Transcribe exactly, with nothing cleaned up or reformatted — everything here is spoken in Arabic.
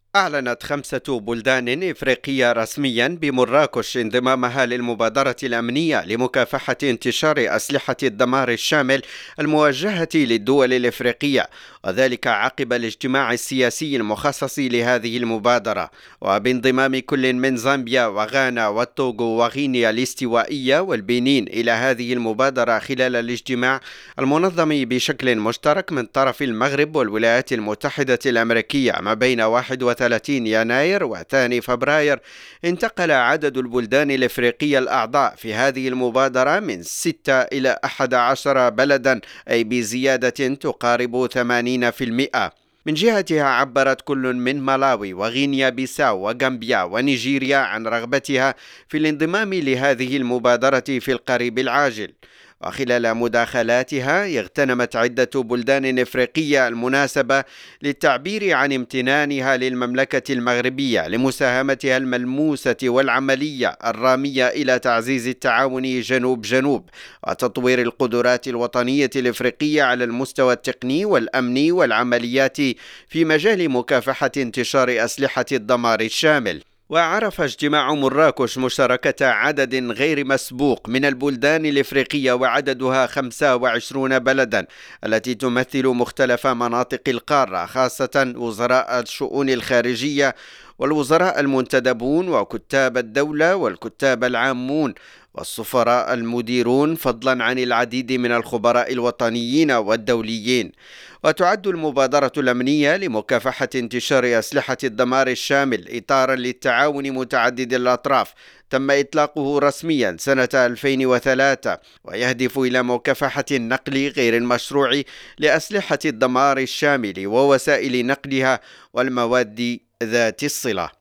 أعلنت خمسة بلدان إفريقية رسميا بمراكش انضمامها للمبادرة الأمنية لمكافحة انتشار أسلحة الدمار الشامل الموجهة للدول الإفريقية، وذلك عقب الاجتماع السياسي المخصص لهذه المبادرة، وبانضمام كل من زامبيا وغانا والتوغو وغينيا الاستوائية والبنين إلى هذه المبادرة خلال الاجتماع المنظم بشكل مشترك من طرف المغرب والولايات المتحدة الأمريكية ما بين واحد وثلاثين يناير وثاني فبراير. انتقل عدد البلدان الإفريقية الأعضاء في هذه المبادرة من ستة إلى أحد عشر بلدا، أي بزيادة تقارب ثمانين في المئة. من جهتها عبرت كل من مالاوي وغينيا بيساو وغامبيا ونيجيريا عن رغبتها في الانضمام لهذه المبادرة في القريب العاجل. وخلال مداخلاتها اغتنمت عدة بلدان إفريقية المناسبة للتعبير عن امتنانها للمملكة المغربية لمساهمتها الملموسة والعملية الرامية إلى تعزيز التعاون جنوب جنوب وتطوير القدرات الوطنية الإفريقية على المستوى التقني والأمني والعمليات في مجال مكافحة انتشار أسلحة الدمار الشامل. وعرف اجتماع مراكش مشاركة عدد غير مسبوق من البلدان الإفريقية، وعددها خمسة وعشرين بلدا التي تمثل مختلف مناطق القارة، خاصة وزراء الشؤون الخارجية والوزراء المنتدبون وكتاب الدولة والكتاب العامون والسفراء المديرون، فضلا عن العديد من الخبراء الوطنيين والدوليين. وتعد المبادرة الأمنية لمكافحة انتشار أسلحة الدمار الشامل إطارا للتعاون متعدد الأطراف تم إطلاقه رسميا سنة ألفين وثلاثة، ويهدف إلى مكافحة النقل غير المشروع لأسلحة الدمار الشامل ووسائل نقلها والمواد ذات الصلة.